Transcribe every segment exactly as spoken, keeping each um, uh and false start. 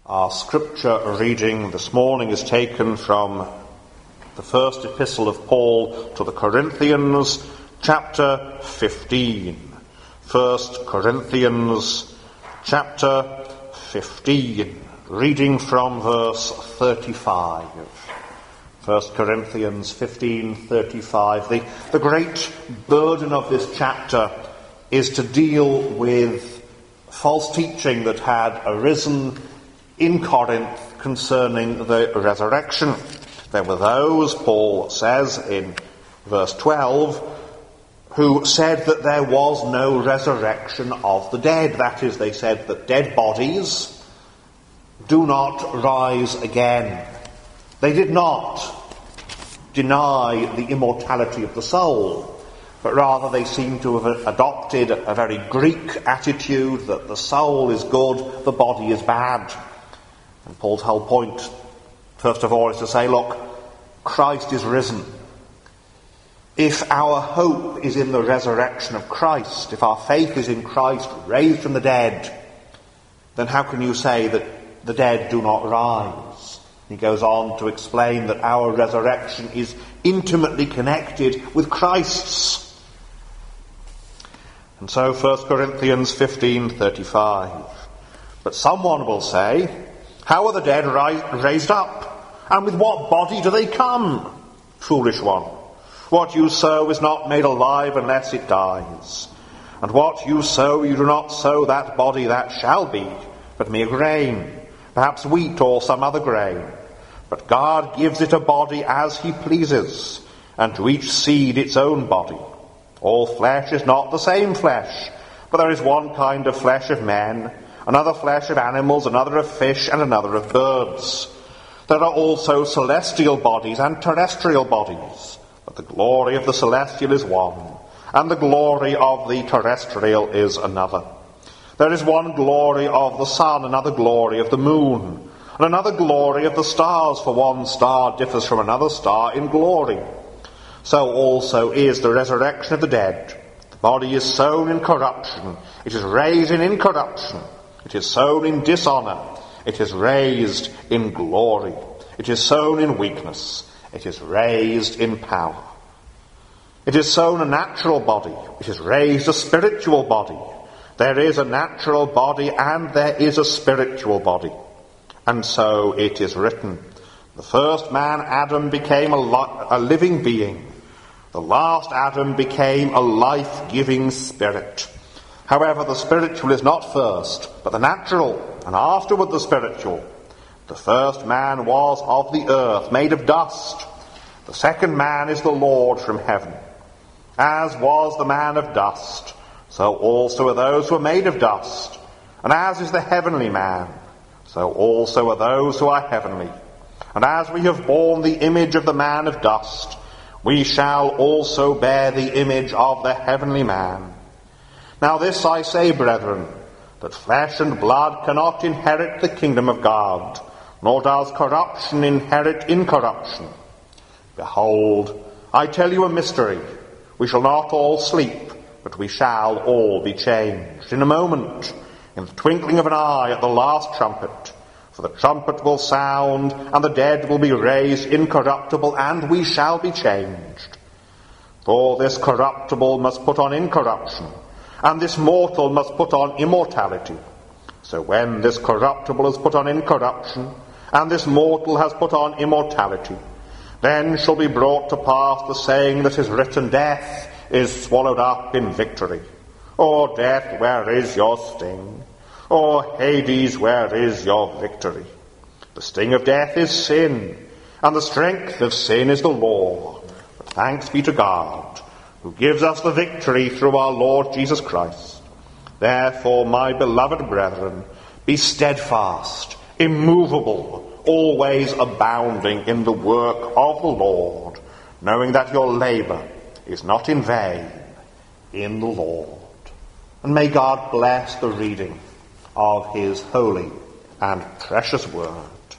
Our scripture reading this morning is taken from the first epistle of Paul to the Corinthians, chapter fifteen. First Corinthians, chapter fifteen, reading from verse thirty-five. First Corinthians fifteen thirty-five. The, the great burden of this chapter is to deal with false teaching that had arisen in Corinth concerning the resurrection. There were those, Paul says in verse twelve, who said that there was no resurrection of the dead. That is, they said that dead bodies do not rise again. They did not deny the immortality of the soul, but rather they seem to have adopted a very Greek attitude that the soul is good, the body is bad. And Paul's whole point, first of all, is to say, look, Christ is risen. If our hope is in the resurrection of Christ, if our faith is in Christ raised from the dead, then how can you say that the dead do not rise? He goes on to explain that our resurrection is intimately connected with Christ's. And so First Corinthians fifteen thirty-five. But someone will say, how are the dead ri- raised up? And with what body do they come? Foolish one. What you sow is not made alive unless it dies. And what you sow, you do not sow that body that shall be, but mere grain, perhaps wheat or some other grain. But God gives it a body as he pleases, and to each seed its own body. All flesh is not the same flesh, but there is one kind of flesh of men, another flesh of animals, another of fish, and another of birds. There are also celestial bodies and terrestrial bodies, but the glory of the celestial is one, and the glory of the terrestrial is another. There is one glory of the sun, another glory of the moon, and another glory of the stars, for one star differs from another star in glory. So also is the resurrection of the dead. The body is sown in corruption, it is raised in incorruption. It is sown in dishonour, it is raised in glory. It is sown in weakness, it is raised in power. It is sown a natural body, it is raised a spiritual body. There is a natural body and there is a spiritual body. And so it is written, the first man, Adam, became a, li- a living being. The last Adam became a life-giving spirit. However, the spiritual is not first, but the natural, and afterward the spiritual. The first man was of the earth, made of dust. The second man is the Lord from heaven. As was the man of dust, so also are those who are made of dust. And as is the heavenly man, so also are those who are heavenly. And as we have borne the image of the man of dust, we shall also bear the image of the heavenly man. Now this I say, brethren, that flesh and blood cannot inherit the kingdom of God, nor does corruption inherit incorruption. Behold, I tell you a mystery. We shall not all sleep, but we shall all be changed. In a moment, in the twinkling of an eye, at the last trumpet. For the trumpet will sound, and the dead will be raised incorruptible, and we shall be changed. For this corruptible must put on incorruption, and this mortal must put on immortality. So when this corruptible has put on incorruption, and this mortal has put on immortality, then shall be brought to pass the saying that is written, death is swallowed up in victory. O death, where is your sting? O Hades, where is your victory? The sting of death is sin, and the strength of sin is the law. But thanks be to God, who gives us the victory through our Lord Jesus Christ. Therefore, my beloved brethren, be steadfast, immovable, always abounding in the work of the Lord, knowing that your labour is not in vain in the Lord. And may God bless the reading of his holy and precious word.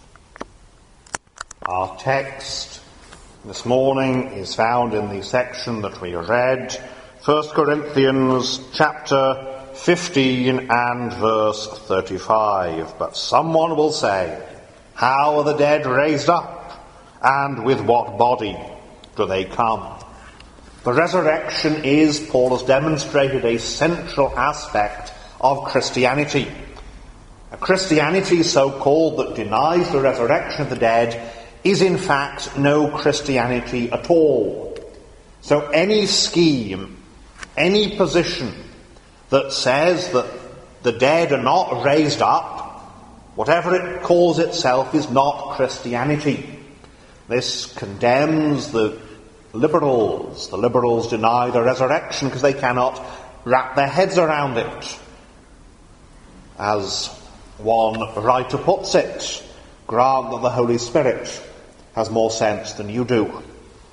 Our text this morning is found in the section that we read, First Corinthians chapter fifteen and verse thirty-five. But someone will say, how are the dead raised up? And with what body do they come? The resurrection is, Paul has demonstrated, a central aspect of Christianity. A Christianity so-called that denies the resurrection of the dead is in fact no Christianity at all. So any scheme, any position that says that the dead are not raised up, whatever it calls itself, is not Christianity. This condemns the liberals. The liberals deny the resurrection because they cannot wrap their heads around it. As one writer puts it, grant that the Holy Spirit has more sense than you do.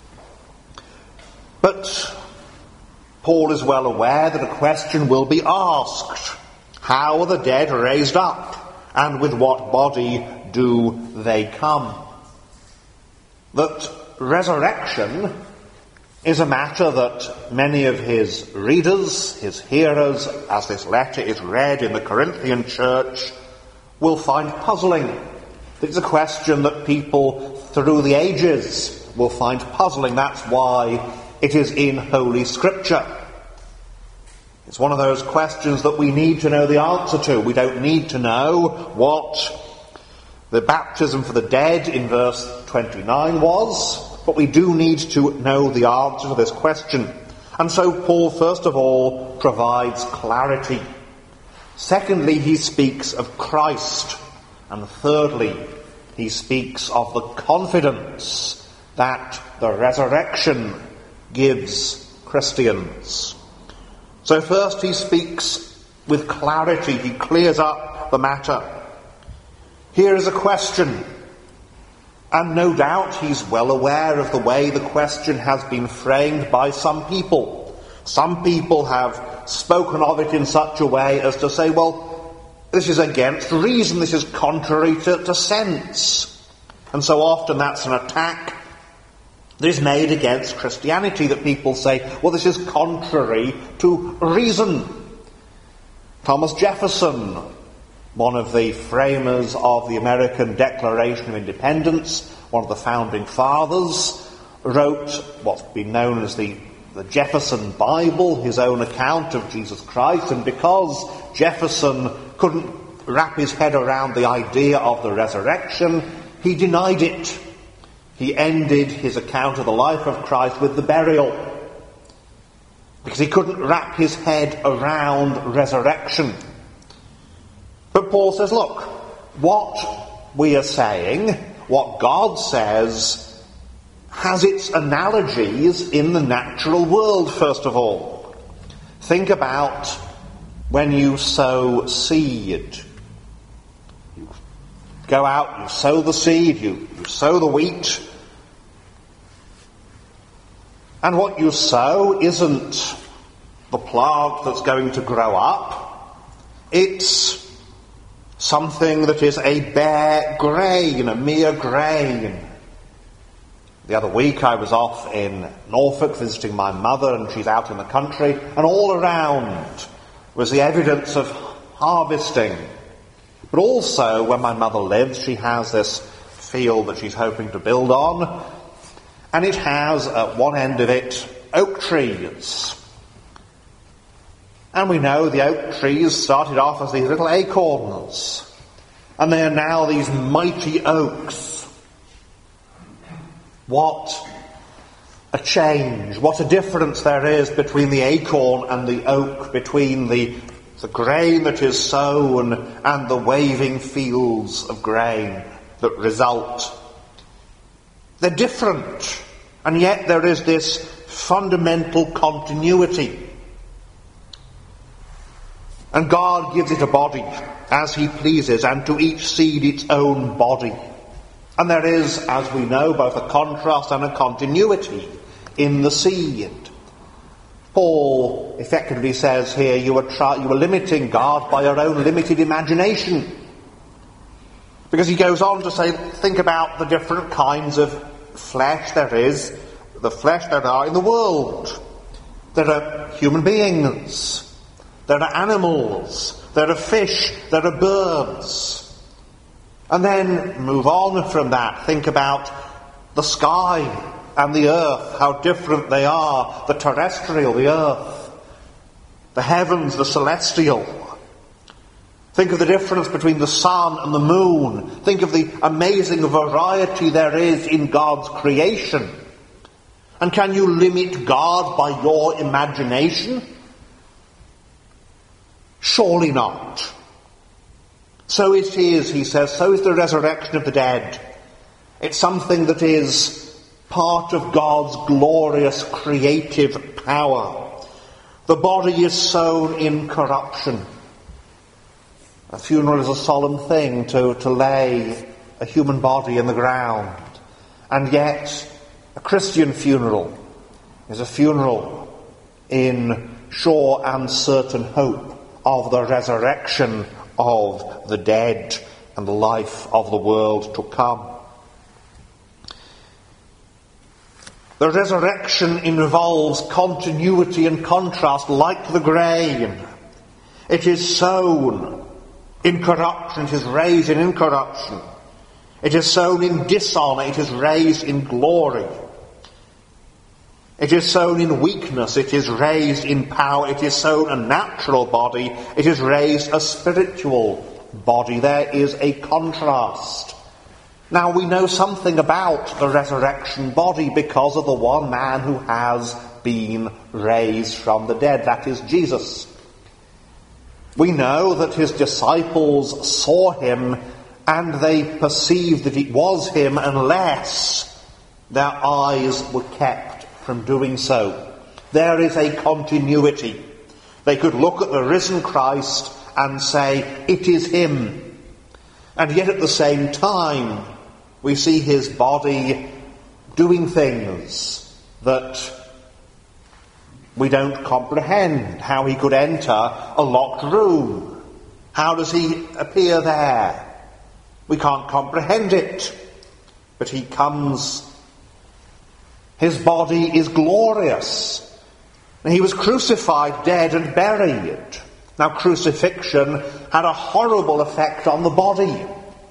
But Paul is well aware that a question will be asked. How are the dead raised up? And with what body do they come? That resurrection is a matter that many of his readers, his hearers, as this letter is read in the Corinthian church, will find puzzling. It's a question that people through the ages will find puzzling. That's why it is in Holy Scripture. It's one of those questions that we need to know the answer to. We don't need to know what the baptism for the dead in verse twenty-nine was, but we do need to know the answer to this question. And so Paul, first of all, provides clarity. Secondly, he speaks of Christ. And thirdly, he speaks of the confidence that the resurrection gives Christians. So first he speaks with clarity. He clears up the matter. Here is a question. And no doubt he's well aware of the way the question has been framed by some people. Some people have spoken of it in such a way as to say, well, this is against reason, this is contrary to, to sense. And so often that's an attack that is made against Christianity, that people say, well, this is contrary to reason. Thomas Jefferson, one of the framers of the American Declaration of Independence, one of the founding fathers, wrote what's been known as the, the Jefferson Bible, his own account of Jesus Christ. And because Jefferson couldn't wrap his head around the idea of the resurrection, he denied it. He ended his account of the life of Christ with the burial, because he couldn't wrap his head around resurrection. But Paul says, look, what we are saying, what God says, has its analogies in the natural world, first of all. Think about when you sow seed. You go out, you sow the seed, you, you sow the wheat. And what you sow isn't the plant that's going to grow up. It's something that is a bare grain, a mere grain. The other week I was off in Norfolk visiting my mother, and she's out in the country, and all around was the evidence of harvesting. But also, where my mother lives, she has this field that she's hoping to build on, and it has at one end of it oak trees. And we know the oak trees started off as these little acorns, and they are now these mighty oaks. What a change, what a difference there is between the acorn and the oak, between the, the grain that is sown and the waving fields of grain that result. They're different, and yet there is this fundamental continuity. And God gives it a body as he pleases, and to each seed its own body. And there is, as we know, both a contrast and a continuity in the seed. Paul effectively says here, you are, try- you are limiting God by your own limited imagination. Because he goes on to say, think about the different kinds of flesh there is, the flesh there are in the world. There are human beings. there are animals, there are fish, there are birds. And then move on from that. Think about the sky and the earth, how different they are. The terrestrial, the earth. The heavens, the celestial. Think of the difference between the sun and the moon. Think of the amazing variety there is in God's creation. And can you limit God by your imagination? Surely not. So it is, he says, so is the resurrection of the dead. It's something that is part of God's glorious creative power. The body is sown in corruption. A funeral is a solemn thing, to, to lay a human body in the ground. And yet, a Christian funeral is a funeral in sure and certain hope of the resurrection of the dead and the life of the world to come. The resurrection involves continuity and contrast like the grain. It is sown in corruption, it is raised in incorruption. It is sown in dishonour, it is raised in glory. It is sown in weakness, it is raised in power. It is sown a natural body, it is raised a spiritual body. There is a contrast. Now we know something about the resurrection body because of the one man who has been raised from the dead. That is Jesus. We know that his disciples saw him and they perceived that it was him unless their eyes were kept from doing so. There is a continuity. They could look at the risen Christ and say, it is him. And yet at the same time, we see his body doing things that we don't comprehend. How he could enter a locked room. How does he appear there? We can't comprehend it. But he comes. His body is glorious. And he was crucified, dead and buried. Now crucifixion had a horrible effect on the body.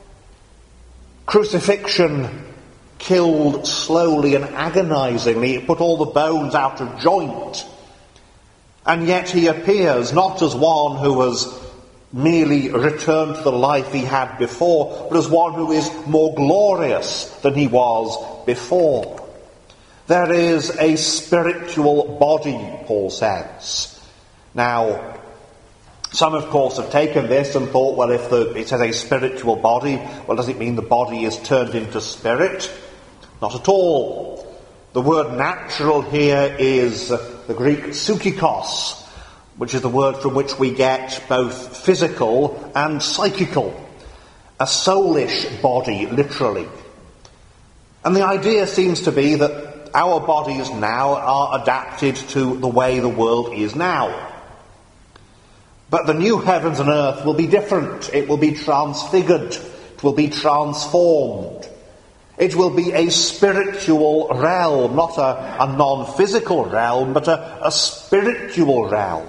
Crucifixion killed slowly and agonizingly. It put all the bones out of joint. And yet he appears not as one who has merely returned to the life he had before, but as one who is more glorious than he was before. There is a spiritual body, Paul says. Now, some, of course, have taken this and thought, well, if the, it says a spiritual body, well, does it mean the body is turned into spirit? Not at all. The word natural here is the Greek psychikos, which is the word from which we get both physical and psychical. A soulish body, literally. And the idea seems to be that our bodies now are adapted to the way the world is now. But the new heavens and earth will be different. It will be transfigured. It will be transformed. It will be a spiritual realm, not a, a non-physical realm, but a, a spiritual realm.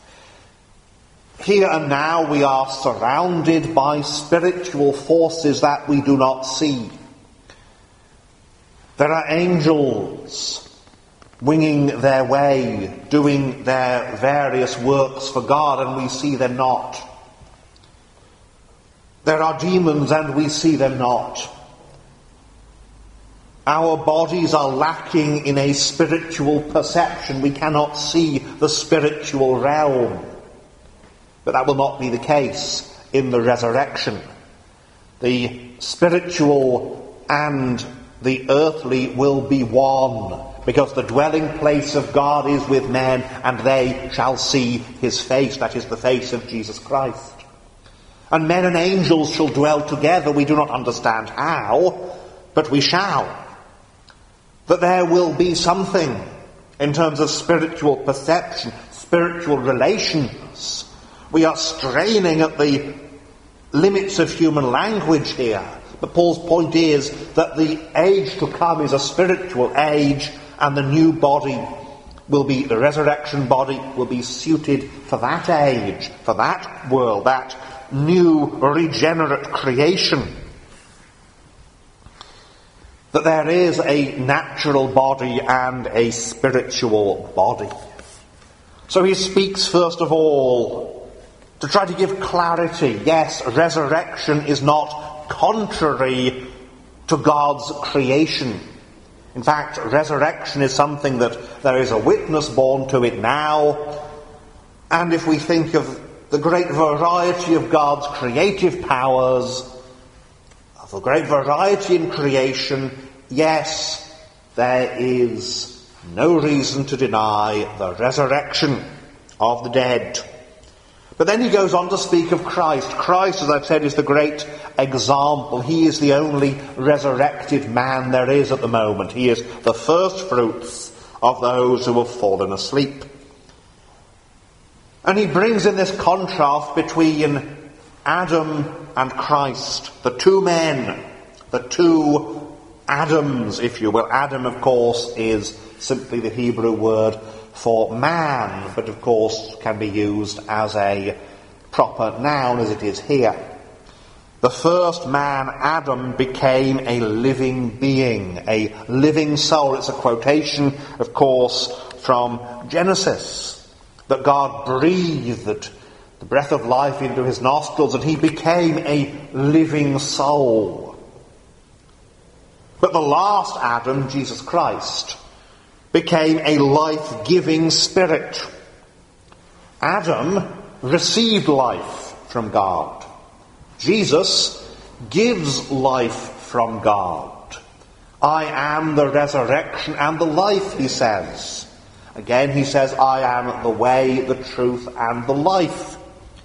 Here and now we are surrounded by spiritual forces that we do not see. There are angels winging their way, doing their various works for God, and we see them not. There are demons, and we see them not. Our bodies are lacking in a spiritual perception. We cannot see the spiritual realm. But that will not be the case in the resurrection. The spiritual and the earthly will be one, because the dwelling place of God is with men, and they shall see his face. That is the face of Jesus Christ. And men and angels shall dwell together. We do not understand how, but we shall. That there will be something in terms of spiritual perception, spiritual relations. We are straining at the limits of human language here. But Paul's point is that the age to come is a spiritual age, and the new body will be, the resurrection body will be suited for that age, for that world, that new regenerate creation. That there is a natural body and a spiritual body. So he speaks first of all to try to give clarity. Yes, resurrection is not contrary to God's creation. In fact, resurrection is something that there is a witness borne to it now. And if we think of the great variety of God's creative powers, of the great variety in creation, yes, there is no reason to deny the resurrection of the dead. But then he goes on to speak of Christ. Christ, as I've said, is the great example. He is the only resurrected man there is at the moment. He is the first fruits of those who have fallen asleep. And he brings in this contrast between Adam and Christ, the two men, the two Adams, if you will. Adam, of course, is simply the Hebrew word for man, but of course can be used as a proper noun as it is here. The first man, Adam, became a living being, a living soul. It's a quotation, of course, from Genesis, that God breathed the breath of life into his nostrils and he became a living soul. But the last Adam, Jesus Christ, became a life-giving spirit. Adam received life from God. Jesus gives life from God. I am the resurrection and the life, he says. Again, he says, I am the way, the truth, and the life.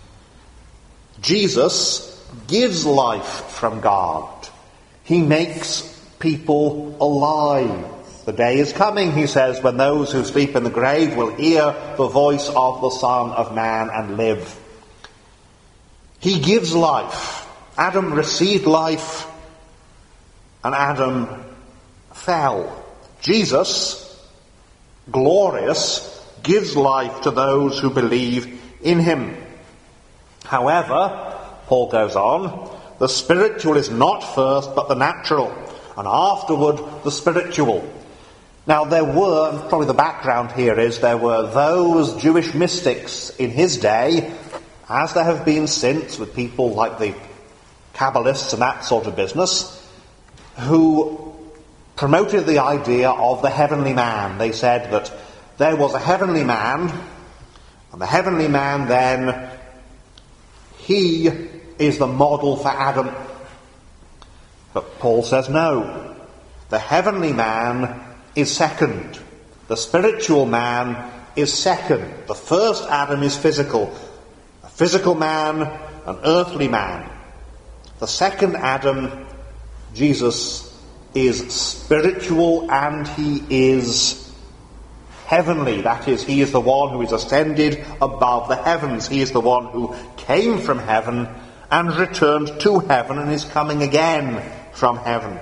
Jesus gives life from God. He makes people alive. The day is coming, he says, when those who sleep in the grave will hear the voice of the Son of Man and live. He gives life. Adam received life, and Adam fell. Jesus, glorious, gives life to those who believe in him. However, Paul goes on, the spiritual is not first, but the natural, and afterward the spiritual. Now there were, and probably the background here is, there were those Jewish mystics in his day, as there have been since with people like the Kabbalists and that sort of business, who promoted the idea of the heavenly man. They said that there was a heavenly man, and the heavenly man then, he is the model for Adam. But Paul says no. The heavenly man is second. The spiritual man is second. The first Adam is physical. A physical man, an earthly man. The second Adam, Jesus, is spiritual and he is heavenly. That is, he is the one who is ascended above the heavens. He is the one who came from heaven and returned to heaven and is coming again from heaven.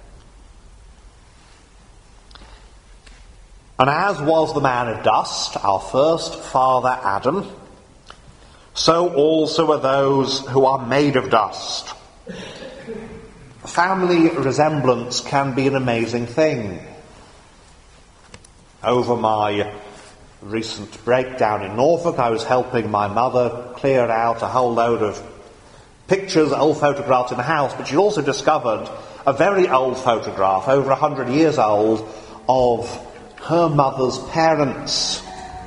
And as was the man of dust, our first father Adam, so also are those who are made of dust. Family resemblance can be an amazing thing. Over my recent breakdown in Norfolk, I was helping my mother clear out a whole load of pictures, old photographs in the house, but she also discovered a very old photograph, over a hundred years old, of her mother's parents.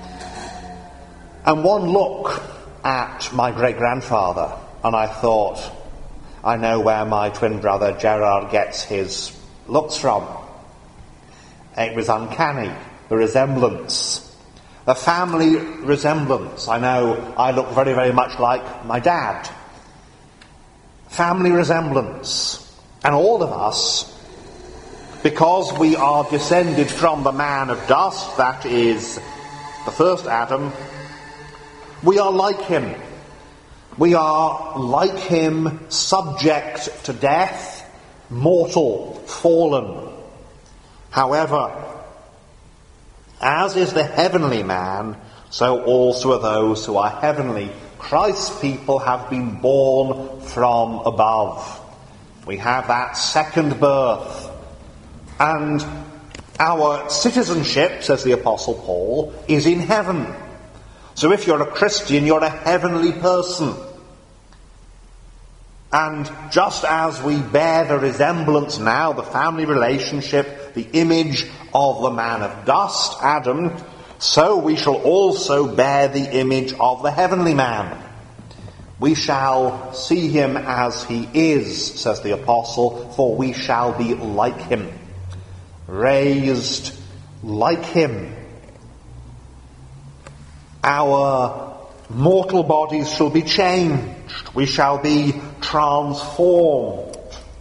And one look at my great-grandfather, and I thought, I know where my twin brother Gerard gets his looks from. It was uncanny, the resemblance. The family resemblance. I know I look very, very much like my dad. Family resemblance. And all of us, because we are descended from the man of dust, that is the first Adam, we are like him. We are like him, subject to death, mortal, fallen. However, As is the heavenly man, so also are those who are heavenly. Christ's people have been born from above. We have that second birth. And our citizenship, says the Apostle Paul, is in heaven. So if you're a Christian, you're a heavenly person. And just as we bear the resemblance now, the family relationship, the image of the man of dust, Adam, so we shall also bear the image of the heavenly man. We shall see him as he is, says the apostle, for we shall be like him, raised like him. Our mortal bodies shall be changed. We shall be transformed.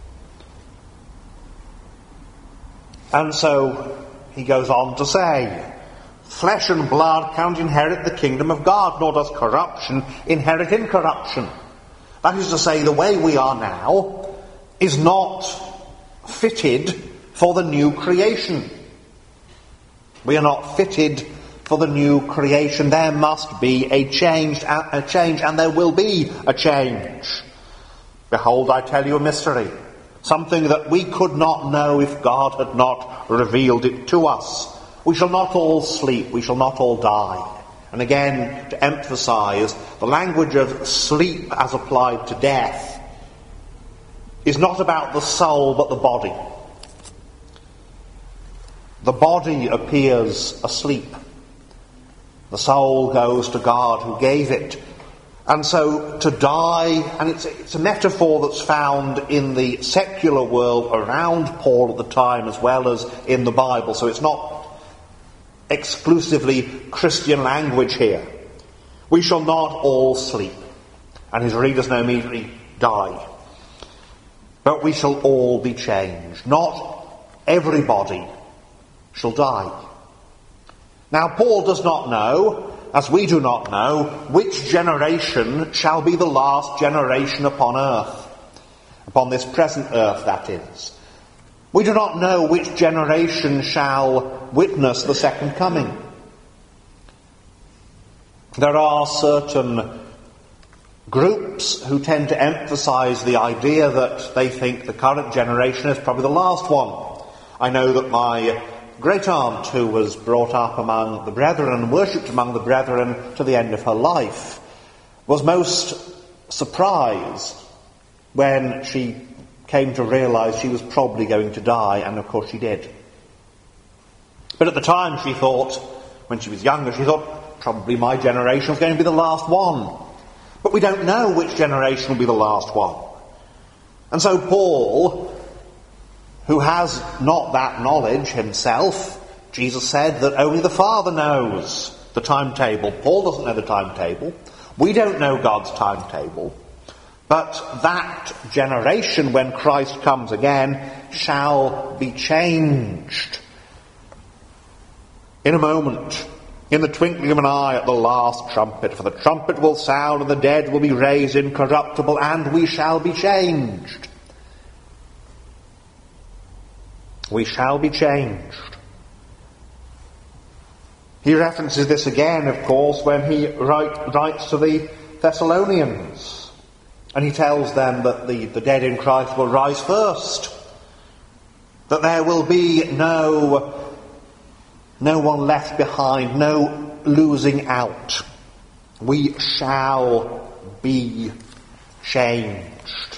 And so he goes on to say, flesh and blood can't inherit the kingdom of God, nor does corruption inherit incorruption. That is to say, the way we are now is not fitted for the new creation. We are not fitted for the new creation. There must be a change, a change, and there will be a change. Behold, I tell you a mystery, something that we could not know if God had not revealed it to us. We shall not all sleep, we shall not all die. And again, to emphasize, the language of sleep as applied to death is not about the soul but the body. The body appears asleep. The soul goes to God who gave it. And so to die, and it's, it's a metaphor that's found in the secular world around Paul at the time as well as in the Bible. So it's not exclusively Christian language here. We shall not all sleep. And his readers know immediately die. But we shall all be changed. Not everybody shall die. Now Paul does not know, as we do not know, which generation shall be the last generation upon earth. Upon this present earth, that is. We do not know which generation shall witness the second coming. There are certain groups who tend to emphasize the idea that they think the current generation is probably the last one. I know that my great-aunt, who was brought up among the brethren and worshipped among the brethren to the end of her life, was most surprised when she came to realise she was probably going to die, and of course she did. But at the time she thought, when she was younger, she thought probably my generation was going to be the last one. But we don't know which generation will be the last one. And so Paul, who has not that knowledge himself, Jesus said that only the Father knows the timetable. Paul doesn't know the timetable. We don't know God's timetable. But that generation, when Christ comes again, shall be changed. In a moment, in the twinkling of an eye, at the last trumpet. For the trumpet will sound, and the dead will be raised incorruptible, and we shall be changed. We shall be changed. He references this again, of course, when he write, writes to the Thessalonians. And he tells them that the, the dead in Christ will rise first. That there will be no, no one left behind, no losing out. We shall be changed.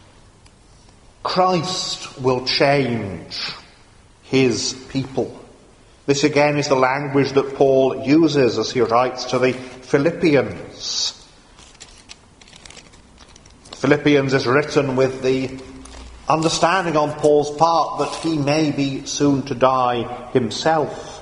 Christ will change his people. This again is the language that Paul uses as he writes to the Philippians. Philippians is written with the understanding on Paul's part that he may be soon to die himself.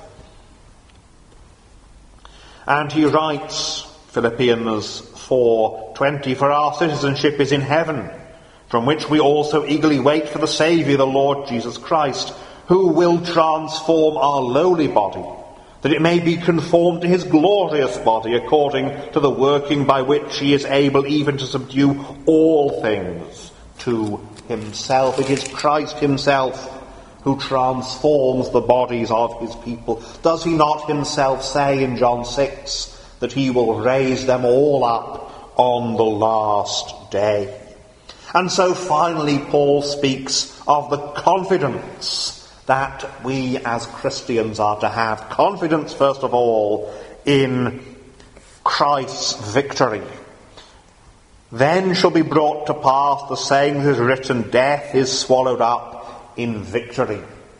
And he writes, Philippians four twenty, for our citizenship is in heaven, from which we also eagerly wait for the Saviour, the Lord Jesus Christ, who will transform our lowly body, that it may be conformed to his glorious body, according to the working by which he is able even to subdue all things to himself. It is Christ himself who transforms the bodies of his people. Does he not himself say in John six that he will raise them all up on the last day? And so finally Paul speaks of the confidence that we as Christians are to have. Confidence, first of all, in Christ's victory. Then shall be brought to pass the saying that is written, death is swallowed up in victory.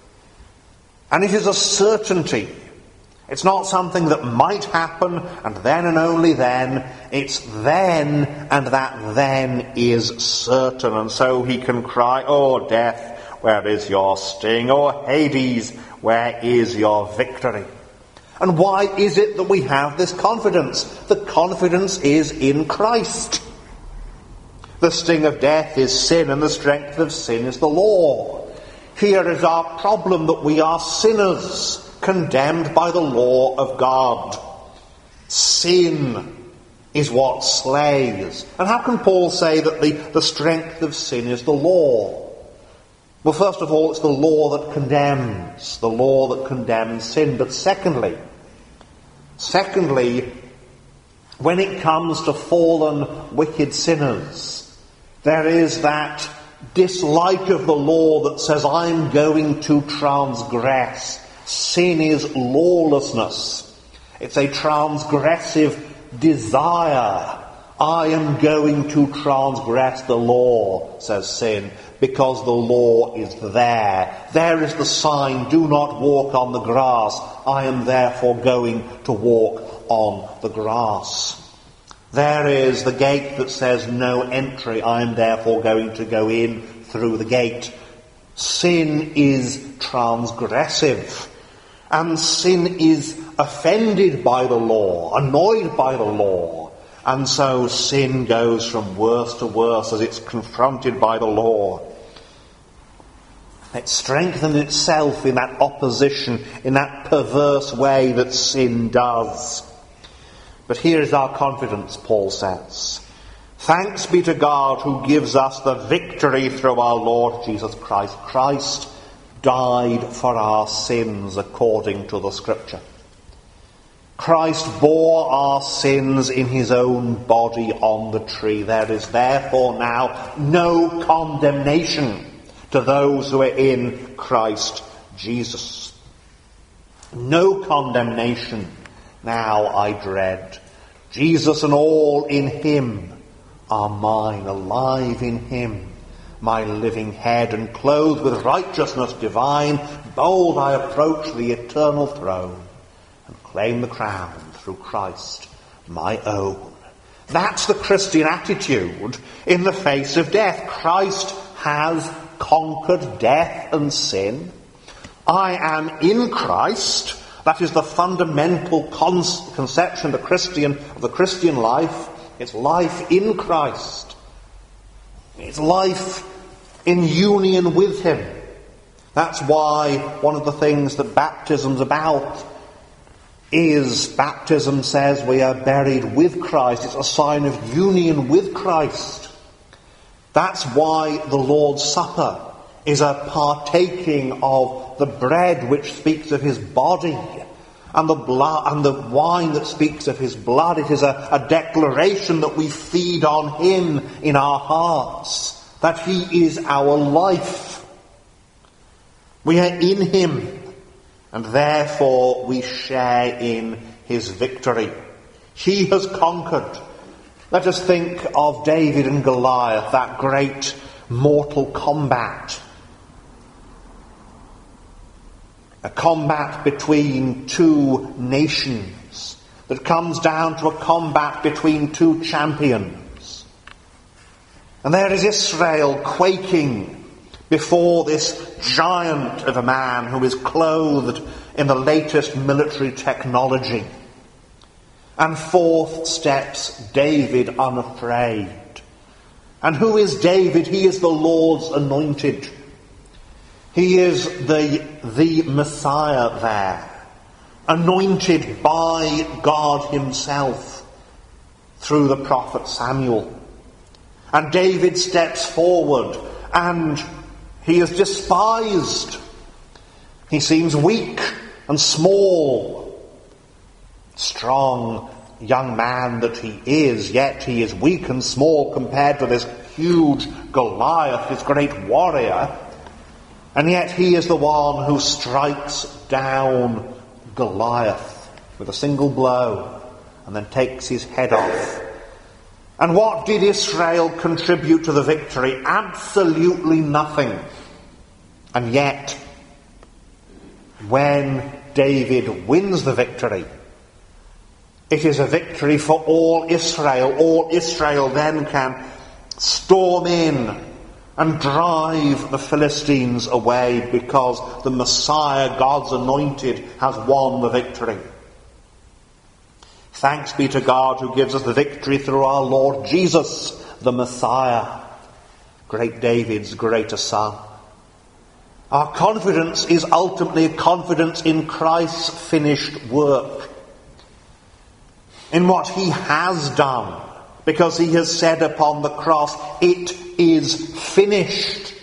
And it is a certainty. It's not something that might happen, and then and only then. It's then, and that then is certain. And so he can cry, "Oh, death, where is your sting? Oh, Hades, where is your victory?" And why is it that we have this confidence? The confidence is in Christ. The sting of death is sin, and the strength of sin is the law. Here is our problem, that we are sinners, condemned by the law of God. Sin is what slays. And how can Paul say that the, the strength of sin is the law? Well, first of all, it's the law that condemns, the law that condemns sin. But secondly, secondly, when it comes to fallen, wicked sinners, there is that dislike of the law that says, I'm going to transgress. Sin is lawlessness. It's a transgressive desire. I am going to transgress the law, says sin, because the law is there. There is the sign, do not walk on the grass. I am therefore going to walk on the grass. There is the gate that says no entry. I am therefore going to go in through the gate. Sin is transgressive. And sin is offended by the law, annoyed by the law. And so sin goes from worse to worse as it's confronted by the law. It strengthens itself in that opposition, in that perverse way that sin does. But here is our confidence, Paul says. Thanks be to God who gives us the victory through our Lord Jesus Christ. Christ died for our sins according to the Scripture. Christ bore our sins in his own body on the tree. There is therefore now no condemnation to those who are in Christ Jesus. No condemnation now I dread. Jesus and all in him are mine, alive in him, my living head, and clothed with righteousness divine, bold I approach the eternal throne and claim the crown through Christ my own. That's the Christian attitude in the face of death. Christ has conquered death and sin. I am in Christ. That is the fundamental con- conception of the Christian of the Christian life. It's life in Christ. It's life in union with him. That's why one of the things that baptism's about is baptism says we are buried with Christ. It's a sign of union with Christ. That's why the Lord's Supper is a partaking of the bread which speaks of his body, and the blood and the wine that speaks of his blood. It is a, a declaration that we feed on him in our hearts, that he is our life. We are in him, and therefore we share in his victory. He has conquered. Let us think of David and Goliath, that great mortal combat. A combat between two nations that comes down to a combat between two champions. And there is Israel quaking before this giant of a man who is clothed in the latest military technology. And forth steps David unafraid. And who is David? He is the Lord's anointed. He is the, the Messiah there, anointed by God himself through the prophet Samuel. And David steps forward, and he is despised He seems weak and small. Strong young man that he is, yet he is weak and small compared to this huge Goliath, this great warrior. And yet he is the one who strikes down Goliath with a single blow and then takes his head off. And what did Israel contribute to the victory? Absolutely nothing. And yet, when David wins the victory, it is a victory for all Israel. All Israel then can storm in and drive the Philistines away because the Messiah, God's anointed, has won the victory. Thanks be to God who gives us the victory through our Lord Jesus, the Messiah, great David's greater son. Our confidence is ultimately a confidence in Christ's finished work, in what he has done, because he has said upon the cross, "It is finished."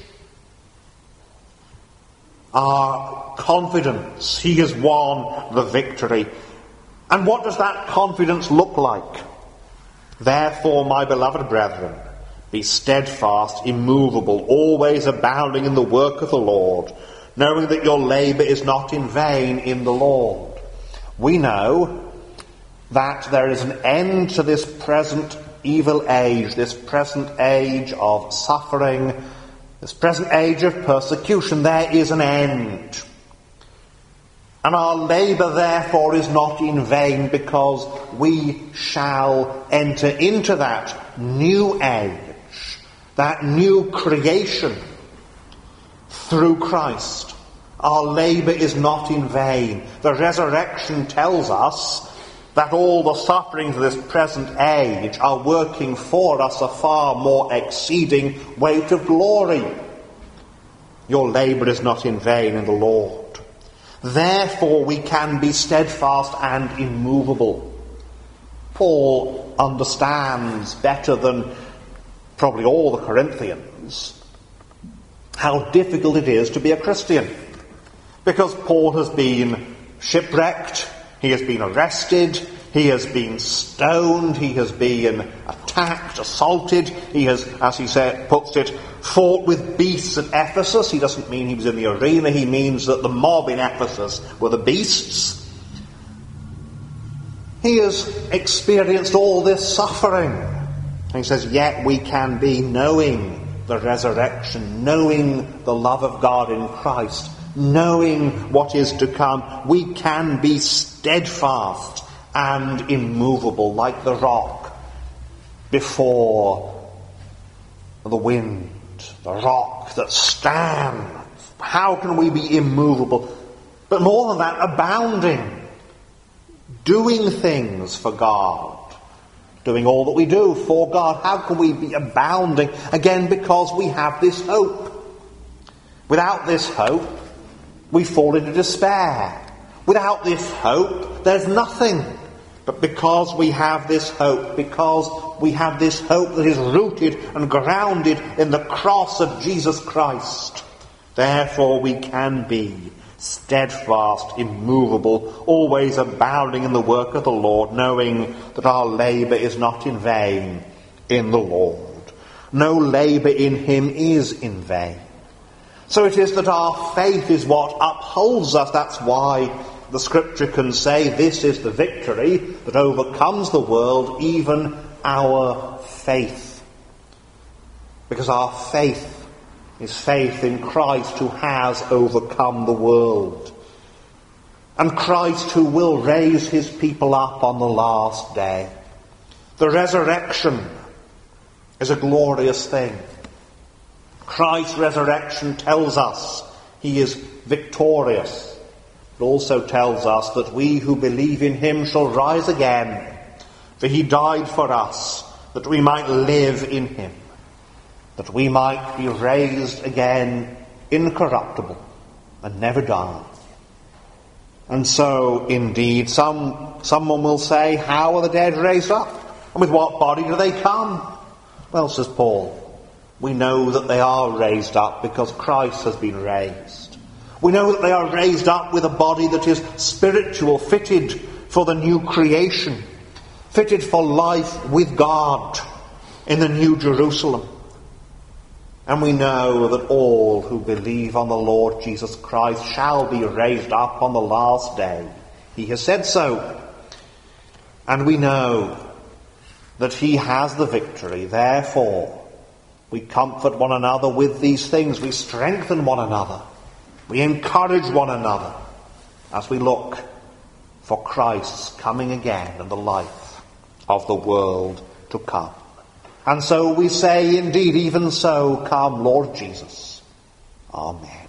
Our confidence, he has won the victory. And what does that confidence look like? Therefore, my beloved brethren, be steadfast, immovable, always abounding in the work of the Lord, knowing that your labour is not in vain in the Lord. We know that there is an end to this present evil age, this present age of suffering, this present age of persecution. There is an end. And our labour, therefore, is not in vain, because we shall enter into that new age, that new creation, through Christ. Our labour is not in vain. The resurrection tells us that all the sufferings of this present age are working for us a far more exceeding weight of glory. Your labour is not in vain in the Lord. Therefore we can be steadfast and immovable. Paul understands better than probably all the Corinthians how difficult it is to be a Christian. Because Paul has been shipwrecked, he has been arrested, he has been stoned, he has been attacked, assaulted, he has, as he said, puts it, fought with beasts at Ephesus. He doesn't mean he was in the arena, he means that the mob in Ephesus were the beasts. He has experienced all this suffering. And he says, yet we can be, knowing the resurrection, knowing the love of God in Christ, knowing what is to come, we can be steadfast and immovable like the rock before the wind, the rock that stands. How can we be immovable? But more than that, abounding, doing things for God, doing all that we do for God. How can we be abounding? Again, because we have this hope. Without this hope, we fall into despair. Without this hope, there's nothing. But because we have this hope, because we have this hope that is rooted and grounded in the cross of Jesus Christ, therefore we can be steadfast, immovable, always abounding in the work of the Lord, knowing that our labour is not in vain in the Lord. No labour in him is in vain. So it is that our faith is what upholds us. That's why the Scripture can say this is the victory that overcomes the world, even our faith. Because our faith is faith in Christ who has overcome the world. And Christ who will raise his people up on the last day. The resurrection is a glorious thing. Christ's resurrection tells us he is victorious. It also tells us that we who believe in him shall rise again. For he died for us, that we might live in him, that we might be raised again incorruptible and never die. And so, indeed, some someone will say, how are the dead raised up? And with what body do they come? Well, says Paul, we know that they are raised up because Christ has been raised. We know that they are raised up with a body that is spiritual, fitted for the new creation, fitted for life with God in the New Jerusalem. And we know that all who believe on the Lord Jesus Christ shall be raised up on the last day. He has said so. And we know that he has the victory. Therefore, we comfort one another with these things. We strengthen one another. We encourage one another as we look for Christ's coming again and the life of the world to come. And so we say, indeed, even so, come, Lord Jesus. Amen.